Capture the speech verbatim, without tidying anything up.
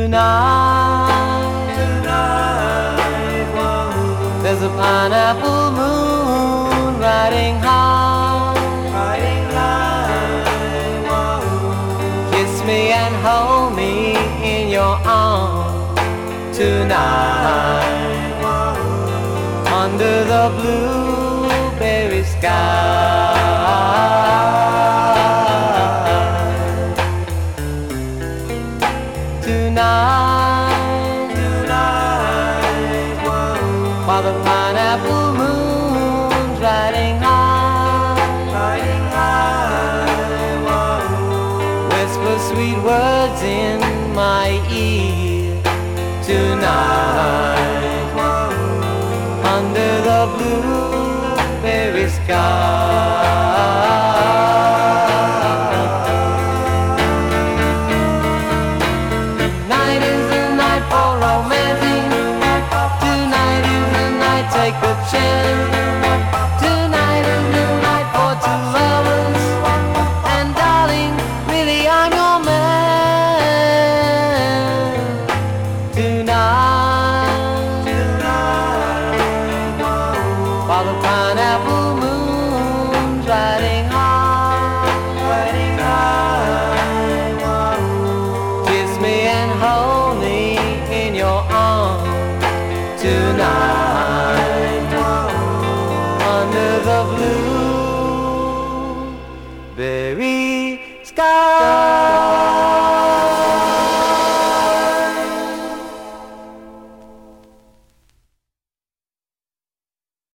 Tonight, Tonight, whoa, there's a pineapple moon riding high. riding high, whoa, Kiss me and hold me in your arms tonight, whoa, under the blueberry sky. Tonight, tonight, whoa, while the pineapple moon's riding high, riding high, whoa, whisper sweet words in my ear. Tonight, whoa, under the blueberry sky. Tonight is the night for romancing. Tonight is the night, take a chance. Tonight is the night for two lovers. And darling, really I'm your man. Tonight, tonight, whoa, while the pineapple moon's riding high, riding high, whoa, kiss me and hold me in your arms tonight, whoa, under the blue